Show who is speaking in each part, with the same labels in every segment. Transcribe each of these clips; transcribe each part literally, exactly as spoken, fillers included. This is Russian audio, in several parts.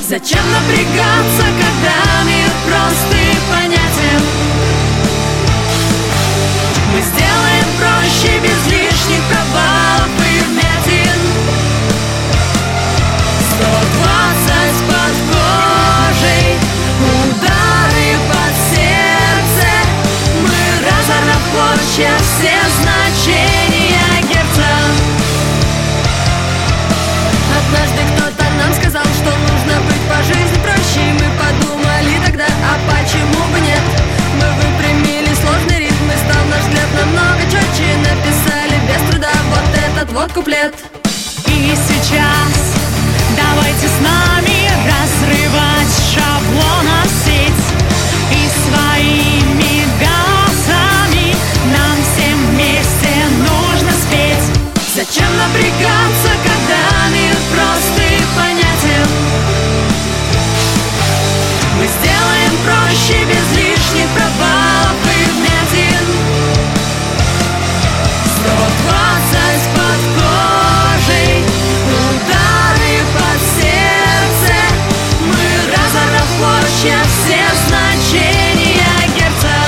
Speaker 1: Зачем напрягаться, когда мир прост и понятен? Мы сделаем проще, без лишних провалов и вмятин. Сто двадцать под кожей, удары под сердце. Мы разорвем в клочья все значения герца. Однажды кто-то нам сказал, что нужно быть по жизни проще, и мы подумали тогда, а почему бы нет? Мы выпрямили сложный ритм, и стал наш взгляд намного четче. Написали без труда вот этот вот куплет.
Speaker 2: И сейчас давайте с нами разрывать шаблонов сеть, и своими голосами нам всем вместе нужно спеть.
Speaker 1: Зачем напрягаться, когда мир прост и понятен? Мы сделаем проще, без лишних провалов и вмятин. Сто двадцать под кожей, удары под сердце. Мы разорвем в клочья все значения герца.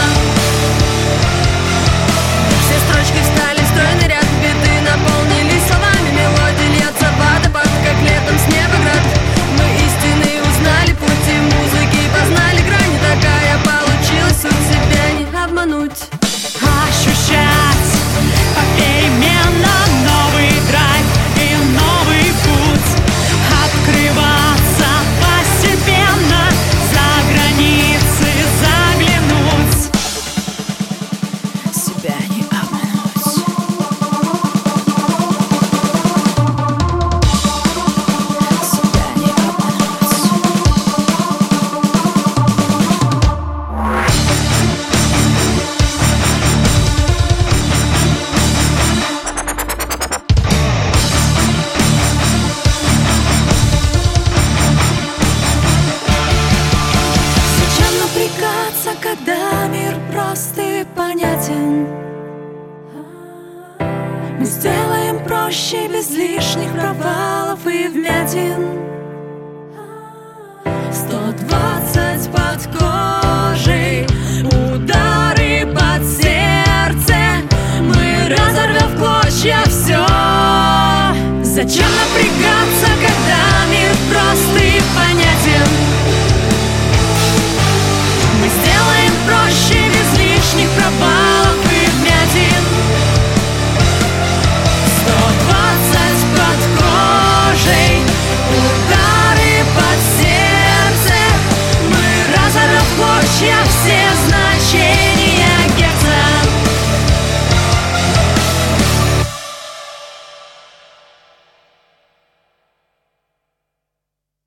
Speaker 1: Все строчки встали в стройный ряд, биты наполнились словами, мелодия льется водопад, как летом с неба град. Мы истины узнали путь, и музыки познали грани. Такая получилась суть, себя не обмануть.
Speaker 2: Ощущать попеременно новый драйв и новый путь, открываться постепенно, за границы заглянуть. Себя не обмануть. Себя не обмануть.
Speaker 1: Зачем напрягаться, когда мир прост и понятен? Мы сделаем проще, без лишних провалов и вмятин. Сто двадцать под кожей, удары под сердце. Мы разорвем в клочья все. Зачем напрягаться,